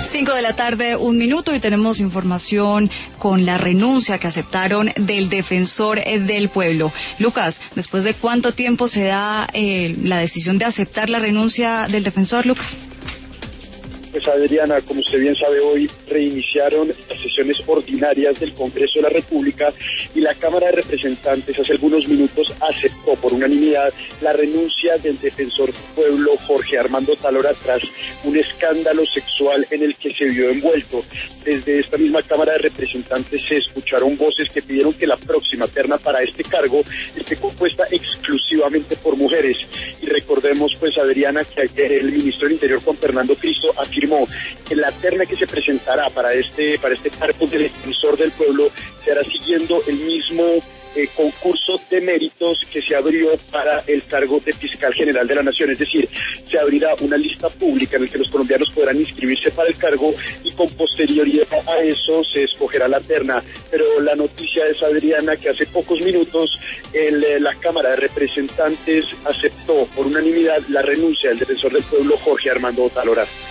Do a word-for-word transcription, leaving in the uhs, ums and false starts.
Cinco de la tarde, un minuto, y tenemos información con la renuncia que aceptaron del defensor del pueblo. Lucas, ¿después de cuánto tiempo se da eh, la decisión de aceptar la renuncia del defensor, Lucas? Pues Adriana, como usted bien sabe, hoy reiniciaron las sesiones ordinarias del Congreso de la República y la Cámara de Representantes hace algunos minutos aceptó por unanimidad la renuncia del defensor del pueblo Jorge Armando Talora tras un escándalo sexual en el que se vio envuelto. Desde esta misma Cámara de Representantes se escucharon voces que pidieron que la próxima terna para este cargo esté compuesta exclusivamente por mujeres. Y recordemos, pues, Adriana, que ayer el ministro del Interior, Juan Fernando Cristo, afirmó que la terna que se presentará para este para este cargo del defensor del pueblo se hará siguiendo el mismo eh, concurso de méritos que se abrió para el cargo de fiscal general de la Nación, es decir, se abrirá una lista pública en la que los colombianos podrán inscribirse para el cargo y con posterioridad a eso se escogerá la terna. Pero la noticia es, Adriana, que hace pocos minutos el, la Cámara de Representantes aceptó por unanimidad la renuncia del defensor del pueblo Jorge Armando Talora.